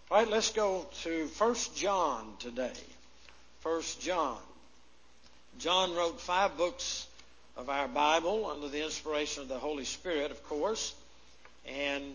All right, let's go to 1 John today. 1 John. John wrote 5 books of our Bible under the inspiration of the Holy Spirit, of course. And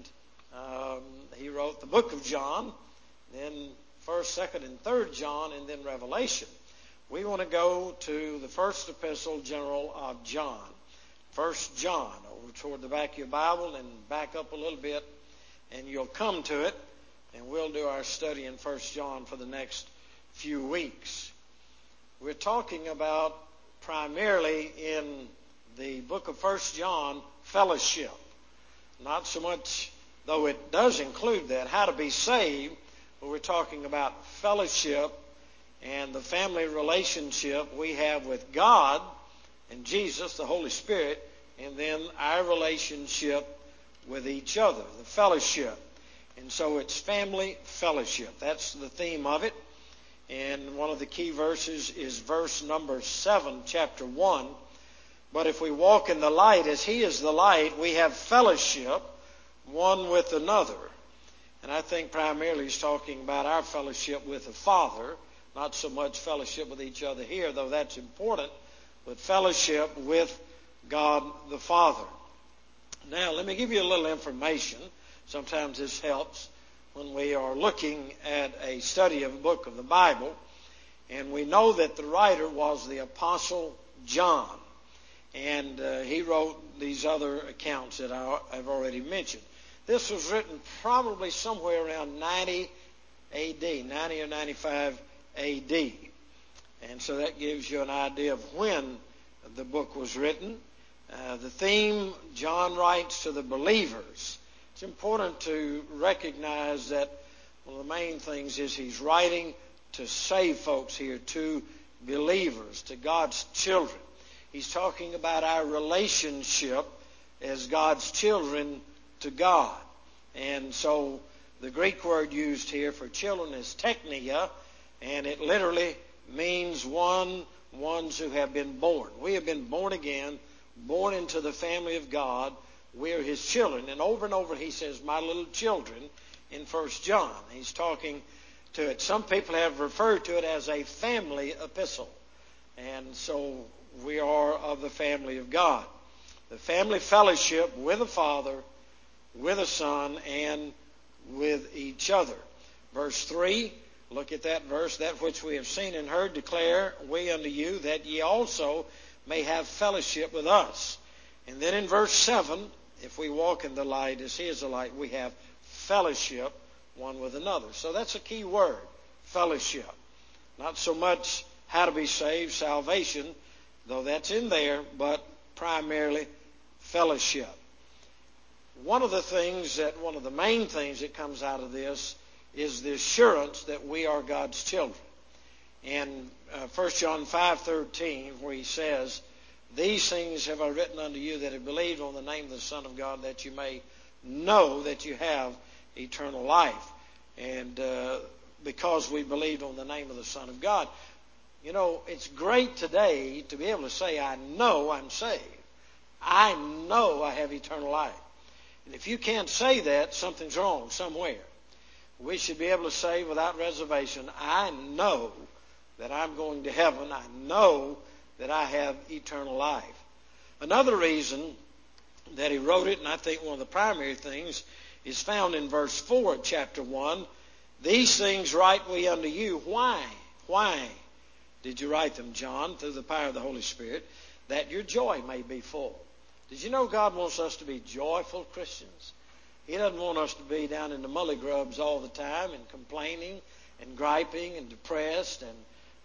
he wrote the book of John, then 1st, 2nd, and 3rd John, and then Revelation. We want to go to the first epistle general of John. 1 John, over toward the back of your Bible and back up a little bit, and you'll come to it. And we'll do our study in 1 John for the next few weeks. We're talking about primarily in the book of 1 John, fellowship. Not so much, though it does include that, how to be saved, but we're talking about fellowship and the family relationship we have with God and Jesus, the Holy Spirit, and then our relationship with each other, the fellowship. And so it's family fellowship. That's the theme of it. And one of the key verses is verse number 7, chapter 1. But if we walk in the light as He is the light, we have fellowship one with another. And I think primarily He's talking about our fellowship with the Father, not so much fellowship with each other here, though that's important, but fellowship with God the Father. Now, let me give you a little information. Sometimes this helps when we are looking at a study of a book of the Bible. And we know that the writer was the Apostle John. And he wrote these other accounts that I've already mentioned. This was written probably somewhere around 90 A.D., 90 or 95 A.D. And so that gives you an idea of when the book was written. The theme, John writes to the believers. It's important to recognize that one of the main things is he's writing to save folks here, to believers, to God's children. He's talking about our relationship as God's children to God. And so the Greek word used here for children is teknia, and it literally means ones who have been born. We have been born again, born into the family of God. We're His children. And over he says, my little children, in 1 John. He's talking to it. Some people have referred to it as a family epistle. And so we are of the family of God. The family fellowship with the Father, with the Son, and with each other. Verse 3, look at that verse. That which we have seen and heard declare we unto you, that ye also may have fellowship with us. And then in verse 7, if we walk in the light as He is the light, we have fellowship one with another. So that's a key word, fellowship. Not so much how to be saved, salvation, though that's in there, but primarily fellowship. One of the main things that comes out of this is the assurance that we are God's children. In 1 John 5:13, where he says, these things have I written unto you that have believed on the name of the Son of God, that you may know that you have eternal life. And because we believed on the name of the Son of God. You know, it's great today to be able to say, I know I'm saved. I know I have eternal life. And if you can't say that, something's wrong somewhere. We should be able to say without reservation, I know that I'm going to heaven. I know that I have eternal life. Another reason that he wrote it, and I think one of the primary things, is found in verse 4 of chapter 1. These things write we unto you. Why? Why did you write them, John? Through the power of the Holy Spirit, that your joy may be full. Did you know God wants us to be joyful Christians? He doesn't want us to be down in the mully grubs all the time and complaining and griping and depressed and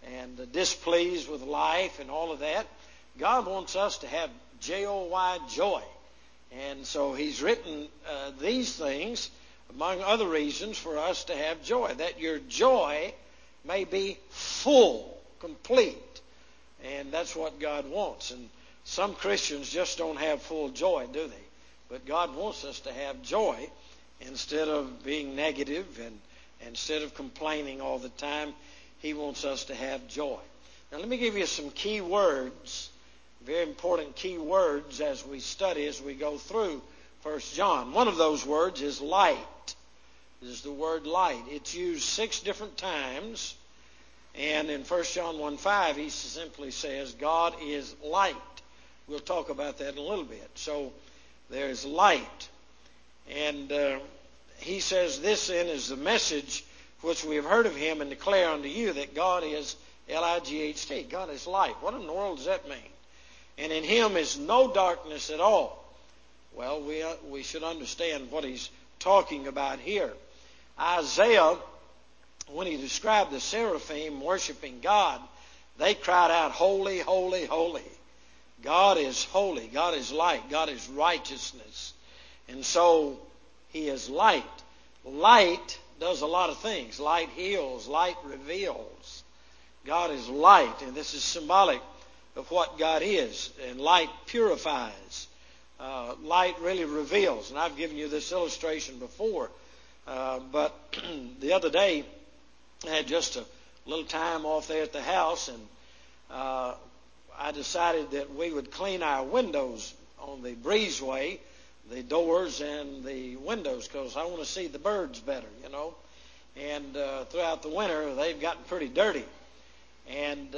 displeased with life and all of that. God wants us to have J-O-Y, joy. And so He's written these things, among other reasons, for us to have joy, that your joy may be full, complete. And that's what God wants. And some Christians just don't have full joy, do they? But God wants us to have joy instead of being negative and instead of complaining all the time. He wants us to have joy. Now let me give you some key words, very important key words as we study, as we go through 1 John. One of those words is light. is the word light. It's used 6 different times. And in 1 John 1:5, he simply says, God is light. We'll talk about that in a little bit. So there's light. And he says, this then is the message which we have heard of him and declare unto you, that God is L-I-G-H-T. God is light. What in the world does that mean? And in him is no darkness at all. Well, we should understand what he's talking about here. Isaiah, when he described the seraphim worshiping God, they cried out, holy, holy, holy. God is holy. God is light. God is righteousness. And so he is light. Light does a lot of things. Light heals. Light reveals. God is light. And this is symbolic of what God is. And light purifies. Light really reveals. And I've given you this illustration before. But the other day, I had just a little time off there at the house, and I decided that we would clean our windows on the breezeway, the doors and the windows, because I want to see the birds better, you know. And throughout the winter, they've gotten pretty dirty. And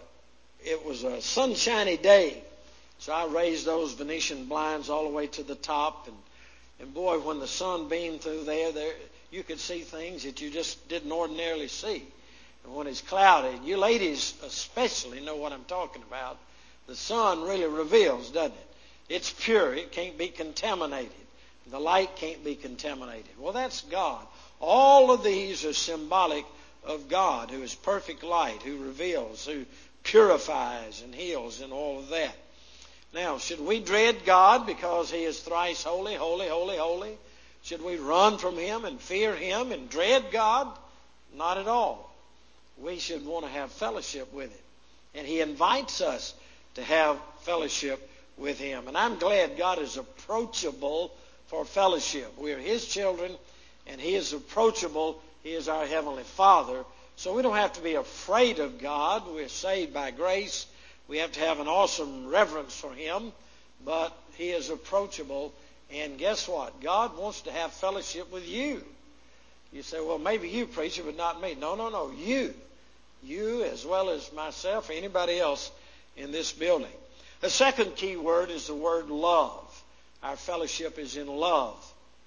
it was a sunshiny day, so I raised those Venetian blinds all the way to the top. And boy, when the sun beamed through there, you could see things that you just didn't ordinarily see. And when it's cloudy, you ladies especially know what I'm talking about. The sun really reveals, doesn't it? It's pure. It can't be contaminated. The light can't be contaminated. Well, that's God. All of these are symbolic of God, who is perfect light, who reveals, who purifies and heals and all of that. Now, should we dread God because he is thrice holy, holy, holy, holy? Should we run from him and fear him and dread God? Not at all. We should want to have fellowship with him. And he invites us to have fellowship with him. And I'm glad God is approachable for fellowship. We're his children, and he is approachable. He is our Heavenly Father. So we don't have to be afraid of God. We're saved by grace. We have to have an awesome reverence for him. But he is approachable. And guess what? God wants to have fellowship with you. You say, well, maybe you, preacher, but not me. No. You. You as well as myself or anybody else in this building. The second key word is the word love. Our fellowship is in love.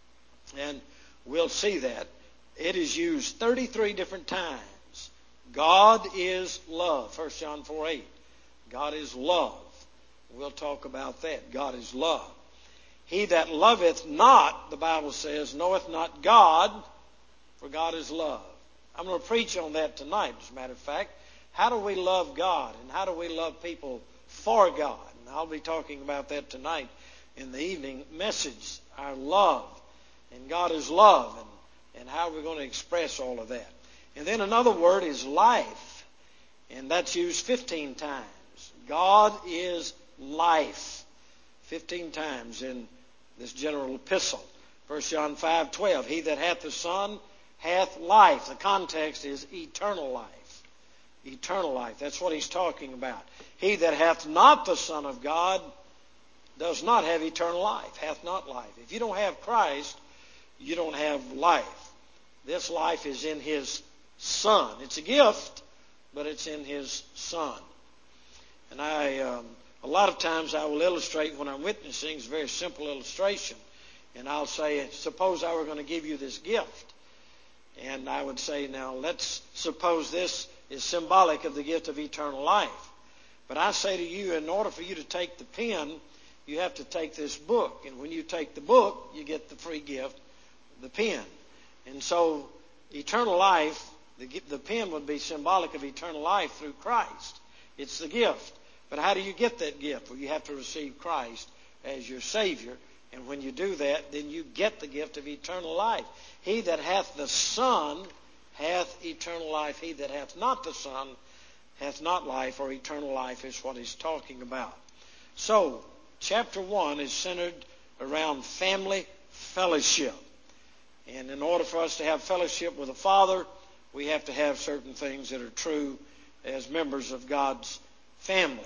And we'll see that. It is used 33 different times. God is love. 1 John 4:8. God is love. We'll talk about that. God is love. He that loveth not, the Bible says, knoweth not God, for God is love. I'm going to preach on that tonight, as a matter of fact. How do we love God, and how do we love people for God? And I'll be talking about that tonight in the evening message, our love. And God is love, and how we're going to express all of that. And then another word is life, and that's used 15 times. God is life, 15 times in this general epistle. 1 John 5:12, he that hath the Son hath life. The context is eternal life. Eternal life. That's what he's talking about. He that hath not the Son of God does not have eternal life, hath not life. If you don't have Christ, you don't have life. This life is in his Son. It's a gift, but it's in his Son. And a lot of times I will illustrate when I'm witnessing. It's a very simple illustration. And I'll say, suppose I were going to give you this gift. And I would say, now let's suppose this is symbolic of the gift of eternal life. But I say to you, in order for you to take the pen, you have to take this book. And when you take the book, you get the free gift, the pen. And so eternal life, the pen would be symbolic of eternal life through Christ. It's the gift. But how do you get that gift? Well, you have to receive Christ as your Savior. And when you do that, then you get the gift of eternal life. He that hath the Son hath eternal life. He that hath not the Son hath not life, or eternal life is what he's talking about. So, chapter 1 is centered around family fellowship. And in order for us to have fellowship with the Father, we have to have certain things that are true as members of God's family.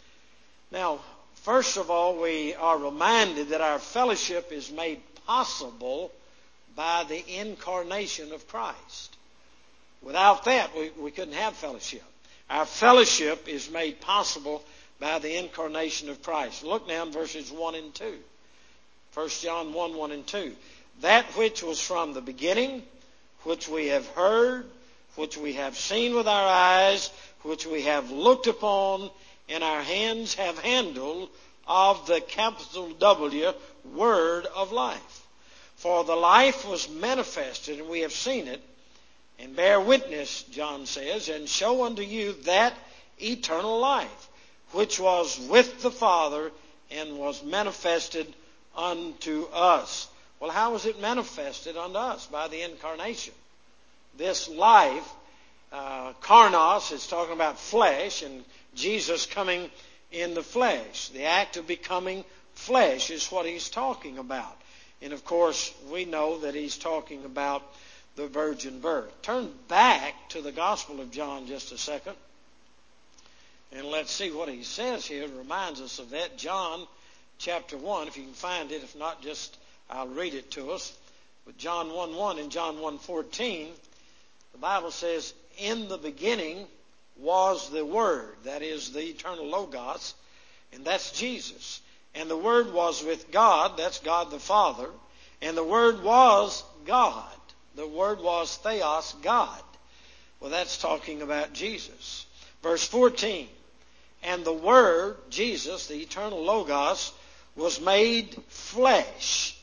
Now, first of all, we are reminded that our fellowship is made possible by the incarnation of Christ. Without that, we couldn't have fellowship. Our fellowship is made possible by the incarnation of Christ. Look now in verses 1 and 2. 1 John 1, 1 and 2. That which was from the beginning, which we have heard, which we have seen with our eyes, which we have looked upon, and our hands have handled, of the capital W, Word of life. For the life was manifested, and we have seen it, and bear witness, John says, and show unto you that eternal life, which was with the Father, and was manifested unto us. Well, how was it manifested unto us? By the incarnation. This life, karnos, is talking about flesh, and Jesus coming in the flesh. The act of becoming flesh is what he's talking about. And of course, we know that he's talking about the virgin birth. Turn back to the Gospel of John just a second. And let's see what he says here. It reminds us of that. John chapter 1, if you can find it. If not, just I'll read it to us. But John 1:1 and John 1:14, the Bible says, in the beginning was the Word. That is the eternal Logos. And that's Jesus. And the Word was with God. That's God the Father. And the Word was God. The Word was Theos, God. Well, that's talking about Jesus. Verse 14. And the Word, Jesus, the eternal Logos, was made flesh,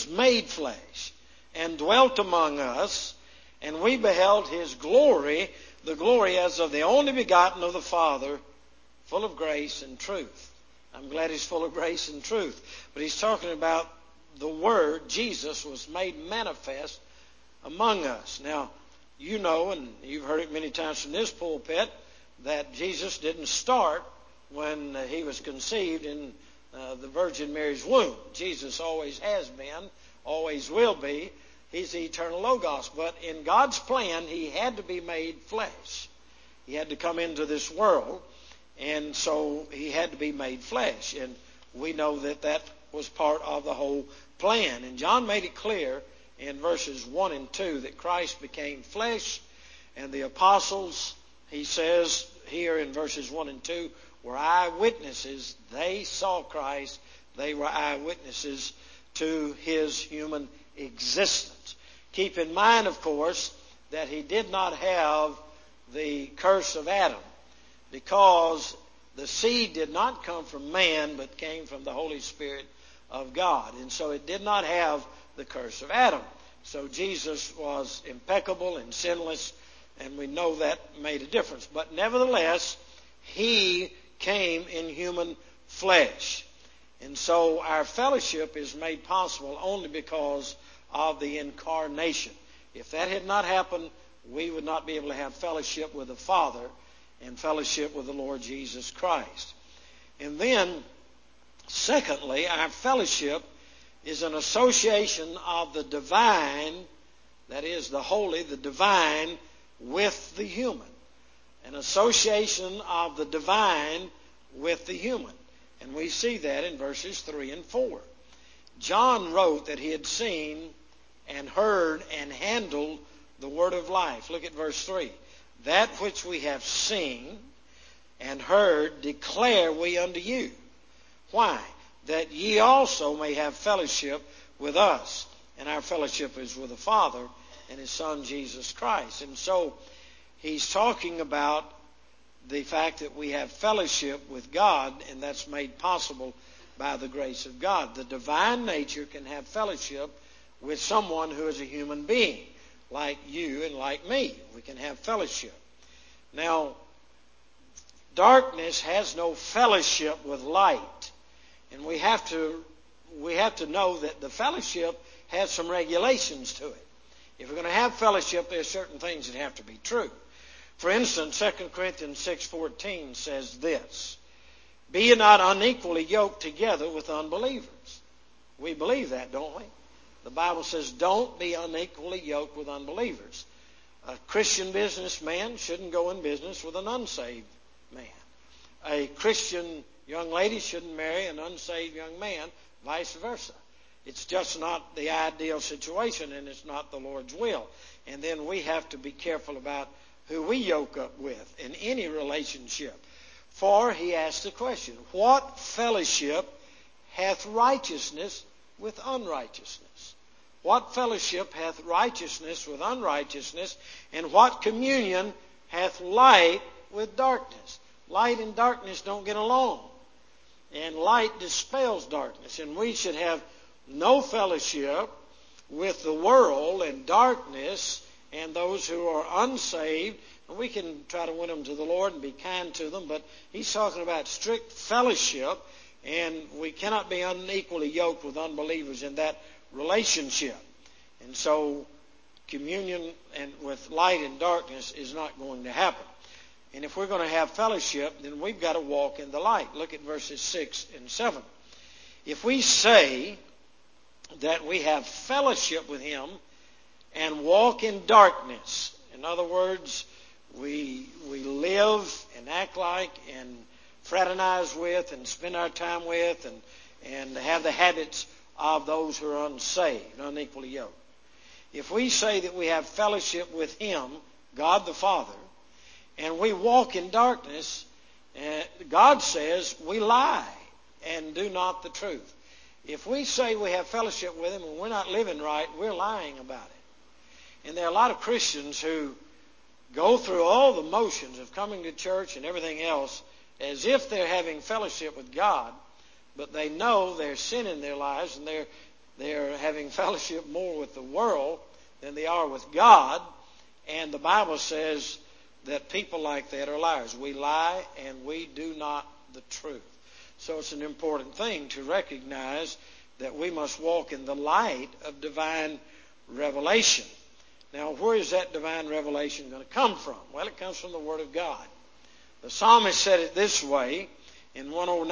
and dwelt among us, and we beheld his glory, the glory as of the only begotten of the Father, full of grace and truth. I'm glad he's full of grace and truth. But he's talking about the Word, Jesus, was made manifest among us. Now, you know, and you've heard it many times from this pulpit, that Jesus didn't start when he was conceived in the Virgin Mary's womb. Jesus always has been, always will be. He's the eternal Logos. But in God's plan, he had to be made flesh. He had to come into this world, and so he had to be made flesh. And we know that that was part of the whole plan. And John made it clear in verses 1 and 2 that Christ became flesh, and the apostles, he says here in verses 1 and 2, were eyewitnesses. They saw Christ. They were eyewitnesses to his human existence. Keep in mind, of course, that he did not have the curse of Adam, because the seed did not come from man, but came from the Holy Spirit of God. And so it did not have the curse of Adam. So Jesus was impeccable and sinless, and we know that made a difference. But nevertheless, he came in human flesh. And so our fellowship is made possible only because of the incarnation. If that had not happened, we would not be able to have fellowship with the Father and fellowship with the Lord Jesus Christ. And then, secondly, our fellowship is an association of the divine, that is the holy, the divine, with the human. An association of the divine with the human. And we see that in verses 3 and 4. John wrote that he had seen and heard and handled the word of life. Look at verse 3. That which we have seen and heard declare we unto you. Why? That ye also may have fellowship with us. And our fellowship is with the Father and his Son Jesus Christ. And so he's talking about the fact that we have fellowship with God, and that's made possible by the grace of God. The divine nature can have fellowship with someone who is a human being, like you and like me. We can have fellowship. Now, darkness has no fellowship with light. And we have to know that the fellowship has some regulations to it. If we're going to have fellowship, there are certain things that have to be true. For instance, 2 Corinthians 6:14 says this, be ye not unequally yoked together with unbelievers. We believe that, don't we? The Bible says don't be unequally yoked with unbelievers. A Christian businessman shouldn't go in business with an unsaved man. A Christian young lady shouldn't marry an unsaved young man, vice versa. It's just not the ideal situation, and it's not the Lord's will. And then we have to be careful about who we yoke up with in any relationship. For he asked the question, what fellowship hath righteousness with unrighteousness? What fellowship hath righteousness with unrighteousness? And what communion hath light with darkness? Light and darkness don't get along. And light dispels darkness. And we should have no fellowship with the world and darkness and those who are unsaved. And we can try to win them to the Lord and be kind to them, but he's talking about strict fellowship, and we cannot be unequally yoked with unbelievers in that relationship. And so communion and with light and darkness is not going to happen. And if we're going to have fellowship, then we've got to walk in the light. Look at verses 6 and 7. If we say that we have fellowship with him and walk in darkness, in other words, we live and act like and fraternize with and spend our time with and have the habits of those who are unsaved, unequally yoked. If we say that we have fellowship with him, God the Father, and we walk in darkness, God says we lie and do not the truth. If we say we have fellowship with him and we're not living right, we're lying about it. And there are a lot of Christians who go through all the motions of coming to church and everything else as if they're having fellowship with God, but they know there's sin in their lives and they're having fellowship more with the world than they are with God. And the Bible says that people like that are liars. We lie and we do not the truth. So it's an important thing to recognize that we must walk in the light of divine revelation. Now, where is that divine revelation going to come from? Well, it comes from the Word of God. The psalmist said it this way in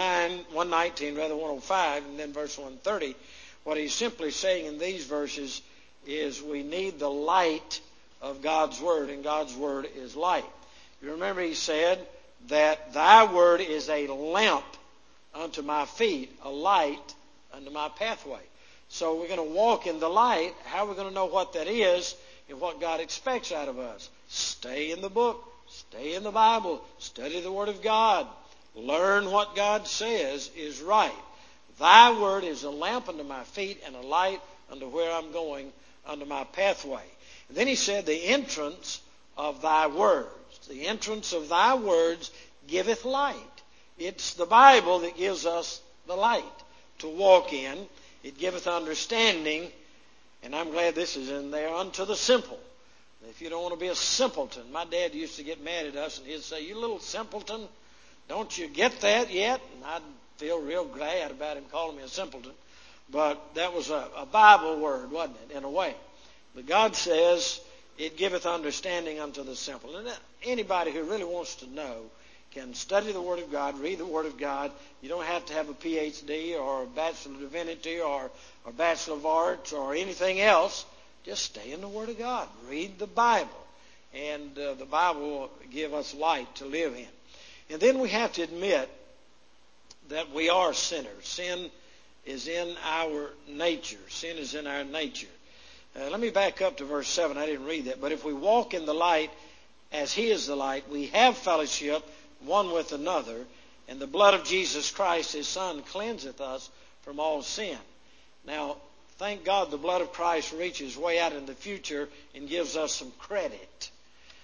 105, and then verse 130. What he's simply saying in these verses is we need the light of God's Word, and God's Word is light. You remember he said that thy Word is a lamp unto my feet, a light unto my pathway. So we're going to walk in the light. How are we going to know what that is and what God expects out of us? Stay in the book. Stay in the Bible. Study the Word of God. Learn what God says is right. Thy Word is a lamp unto my feet and a light unto where I'm going, unto my pathway. And then he said, the entrance of thy words. The entrance of thy words giveth light. It's the Bible that gives us the light to walk in. It giveth understanding, and I'm glad this is in there, unto the simple. If you don't want to be a simpleton, my dad used to get mad at us and he'd say, you little simpleton, don't you get that yet? And I'd feel real glad about him calling me a simpleton. But that was a Bible word, wasn't it, in a way. But God says, it giveth understanding unto the simple. And anybody who really wants to know can study the Word of God, read the Word of God. You don't have to have a PhD or a Bachelor of Divinity or a Bachelor of Arts or anything else. Just stay in the Word of God. Read the Bible. And the Bible will give us light to live in. And then we have to admit that we are sinners. Sin is in our nature. Sin is in our nature. Let me back up to verse 7. I didn't read that. But if we walk in the light as he is the light, we have fellowship one with another, and the blood of Jesus Christ, his Son, cleanseth us from all sin. Now, thank God the blood of Christ reaches way out in the future and gives us some credit.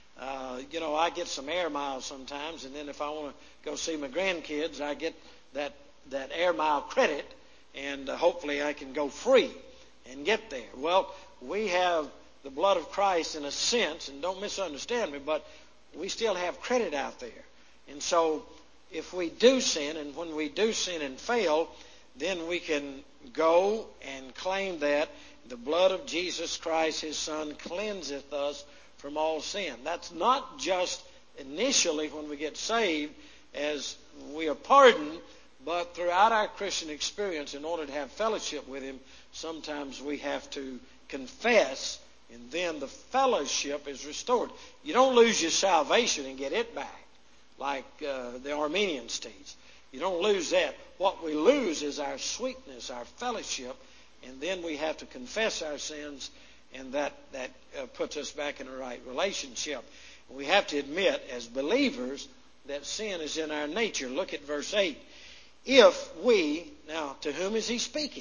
I get some air miles sometimes, and then if I want to go see my grandkids, I get that air mile credit, and hopefully I can go free and get there. Well, we have the blood of Christ in a sense, and don't misunderstand me, but we still have credit out there. And so if we do sin, and when we do sin and fail, then we can go and claim that the blood of Jesus Christ, his Son, cleanseth us from all sin. That's not just initially when we get saved as we are pardoned, but throughout our Christian experience, in order to have fellowship with him, sometimes we have to confess, and then the fellowship is restored. You don't lose your salvation and get it back, like the Armenians teach. You don't lose that. What we lose is our sweetness, our fellowship, and then we have to confess our sins, and that puts us back in a right relationship. We have to admit as believers that sin is in our nature. Look at verse 8. If we, now to whom is he speaking?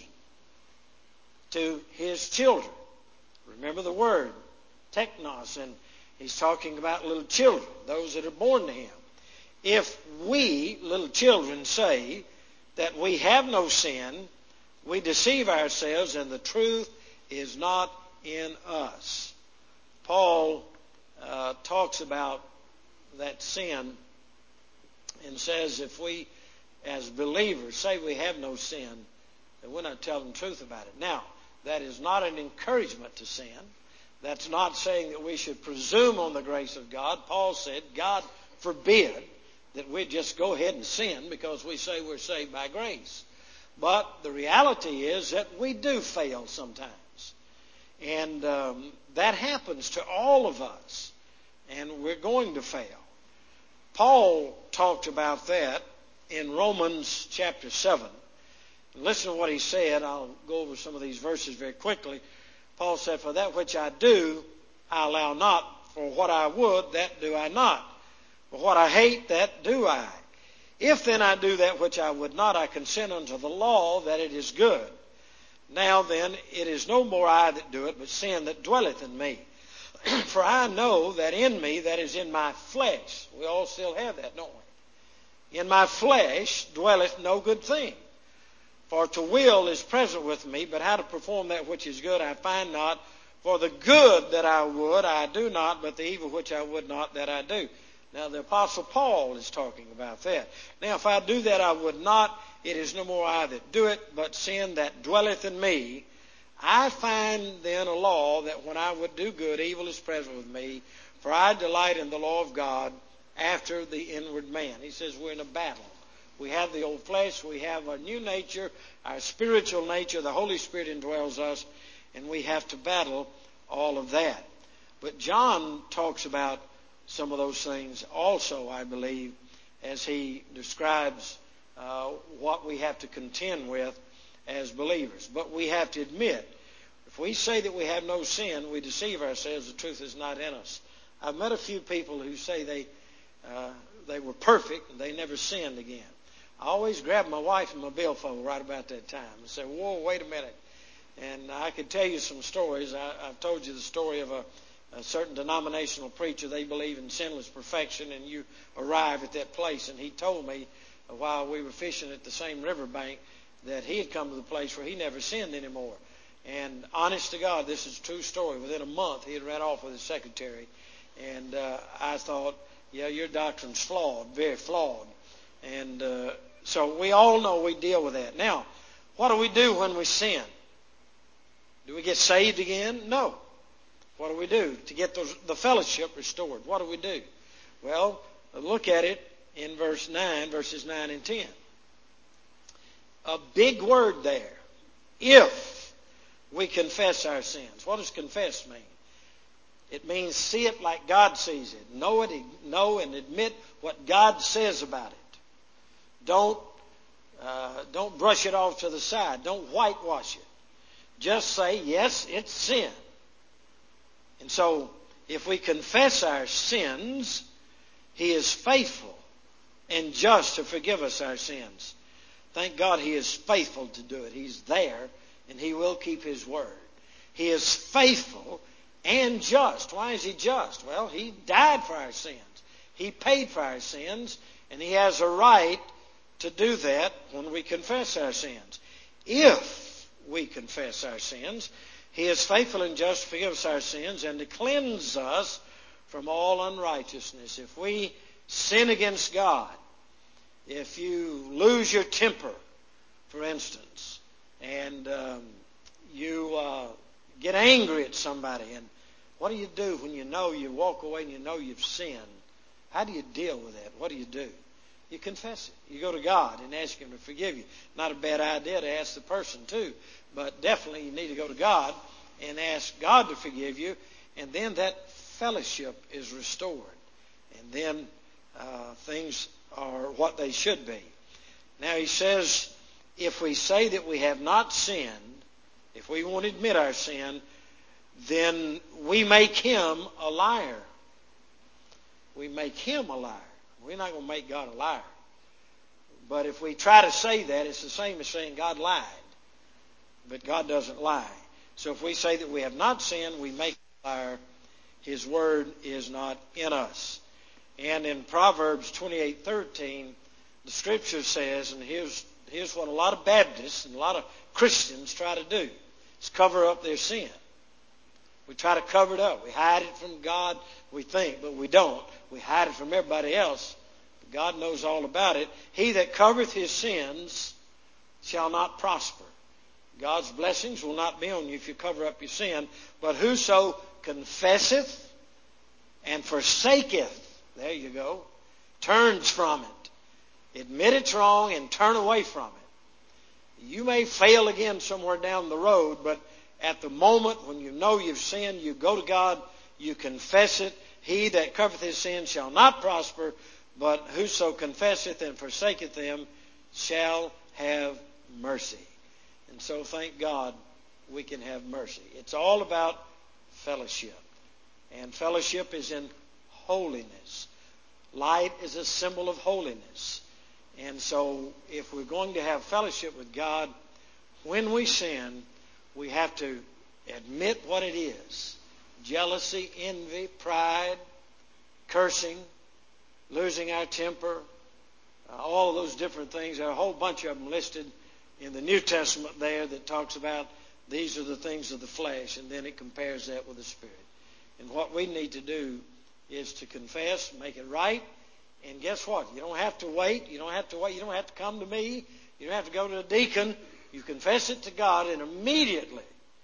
To his children. Remember the word, teknos, and he's talking about little children, those that are born to him. If we, little children, say that we have no sin, we deceive ourselves and the truth is not in us. Paul talks about that sin and says if we as believers say we have no sin, then we're not telling the truth about it. Now, that is not an encouragement to sin. That's not saying that we should presume on the grace of God. Paul said, God forbid that we just go ahead and sin because we say we're saved by grace. But the reality is that we do fail sometimes. And that happens to all of us. And we're going to fail. Paul talked about that in Romans chapter 7. Listen to what he said. I'll go over some of these verses very quickly. Paul said, for that which I do, I allow not. For what I would, that do I not. For what I hate, that do I. If then I do that which I would not, I consent unto the law that it is good. Now then, it is no more I that do it, but sin that dwelleth in me. For I know that in me, that is in my flesh, we all still have that, don't we? In my flesh dwelleth no good thing. For to will is present with me, but how to perform that which is good I find not. For the good that I would, I do not, but the evil which I would not, that I do. Now the Apostle Paul is talking about that. Now if I do that I would not, it is no more I that do it, but sin that dwelleth in me. I find then a law that when I would do good, evil is present with me. For I delight in the law of God after the inward man. He says we're in a battle. We have the old flesh, we have our new nature, our spiritual nature, the Holy Spirit indwells us, and we have to battle all of that. But John talks about some of those things also, I believe, as he describes what we have to contend with as believers. But we have to admit, if we say that we have no sin, we deceive ourselves, the truth is not in us. I've met a few people who say they were perfect and they never sinned again. I always grab my wife and my billfold right about that time and say, whoa, wait a minute. And I could tell you some stories. I've told you the story of a certain denominational preacher. They believe in sinless perfection, and you arrive at that place. And he told me while we were fishing at the same riverbank that he had come to the place where he never sinned anymore. And honest to God, this is a true story. Within a month, he had ran off with his secretary. And I thought, yeah, your doctrine's flawed, very flawed. And so we all know we deal with that. Now, what do we do when we sin? Do we get saved again? No. What do we do to get the fellowship restored? What do we do? Well, look at it in verses 9 and 10. A big word there. If we confess our sins. What does confess mean? It means see it like God sees it. Know and admit what God says about it. Don't brush it off to the side. Don't whitewash it. Just say, yes, it's sin. And so, if we confess our sins, He is faithful and just to forgive us our sins. Thank God He is faithful to do it. He's there, and He will keep His word. He is faithful and just. Why is He just? Well, He died for our sins. He paid for our sins, and He has a right to do that when we confess our sins. If we confess our sins, He is faithful and just to forgive us our sins and to cleanse us from all unrighteousness. If we sin against God, if you lose your temper, for instance, and you get angry at somebody, and what do you do when you know you walk away and you know you've sinned? How do you deal with that? What do you do? You confess it. You go to God and ask Him to forgive you. Not a bad idea to ask the person too, but definitely you need to go to God and ask God to forgive you, and then that fellowship is restored. And then things are what they should be. Now he says, if we say that we have not sinned, if we won't admit our sin, then we make him a liar. We make him a liar. We're not going to make God a liar. But if we try to say that, it's the same as saying God lied. But God doesn't lie. So if we say that we have not sinned, we make him a liar. His word is not in us. And in Proverbs 28:13, the Scripture says, and here's what a lot of Baptists and a lot of Christians try to do, is cover up their sin. We try to cover it up. We hide it from God, we think, but we don't. We hide it from everybody else. But God knows all about it. He that covereth his sins shall not prosper. God's blessings will not be on you if you cover up your sin. But whoso confesseth and forsaketh, there you go, turns from it, admit it's wrong and turn away from it. You may fail again somewhere down the road, but at the moment when you know you've sinned, you go to God, you confess it. He that covereth his sin shall not prosper, but whoso confesseth and forsaketh them shall have mercy. And so thank God we can have mercy. It's all about fellowship. And fellowship is in holiness. Light is a symbol of holiness. And so if we're going to have fellowship with God, when we sin, we have to admit what it is. Jealousy, envy, pride, cursing, losing our temper, all of those different things. There are a whole bunch of them listed in the New Testament there that talks about these are the things of the flesh, and then it compares that with the Spirit. And what we need to do is to confess, make it right, and guess what? You don't have to wait. You don't have to wait. You don't have to come to me. You don't have to go to a deacon. You confess it to God, and immediately,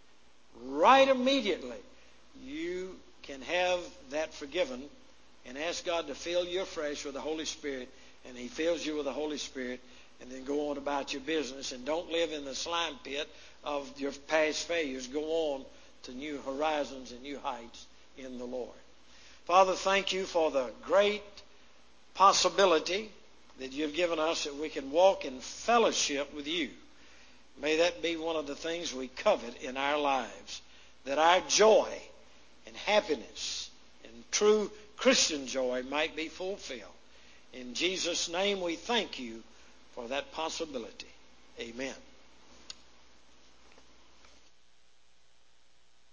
right immediately, you can have that forgiven and ask God to fill you afresh with the Holy Spirit, and He fills you with the Holy Spirit, and then go on about your business, and don't live in the slime pit of your past failures. Go on to new horizons and new heights in the Lord. Father, thank you for the great possibility that you've given us that we can walk in fellowship with you. May that be one of the things we covet in our lives, that our joy and happiness and true Christian joy might be fulfilled. In Jesus' name we thank you for that possibility. Amen.